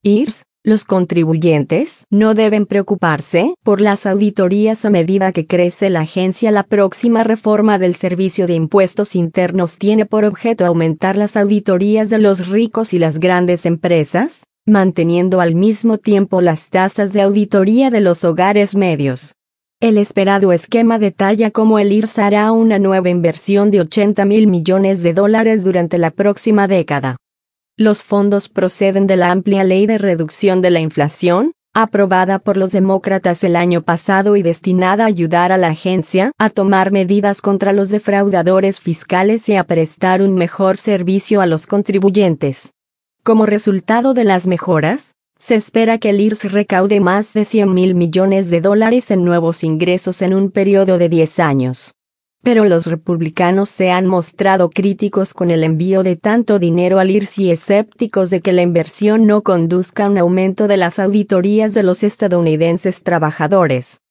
IRS, los contribuyentes no deben preocuparse por las auditorías a medida que crece la agencia. La próxima reforma del Servicio de Impuestos Internos tiene por objeto aumentar las auditorías de los ricos y las grandes empresas, manteniendo al mismo tiempo las tasas de auditoría de los hogares medios. El esperado esquema detalla cómo el IRS hará una nueva inversión de $80.000 millones durante la próxima década. Los fondos proceden de la amplia Ley de Reducción de la Inflación, aprobada por los demócratas el año pasado y destinada a ayudar a la agencia a tomar medidas contra los defraudadores fiscales y a prestar un mejor servicio a los contribuyentes. Como resultado de las mejoras, se espera que el IRS recaude más de $100.000 millones en nuevos ingresos en un periodo de 10 años. Pero los republicanos se han mostrado críticos con el envío de tanto dinero al IRS y escépticos de que la inversión no conduzca a un aumento de las auditorías de los estadounidenses trabajadores.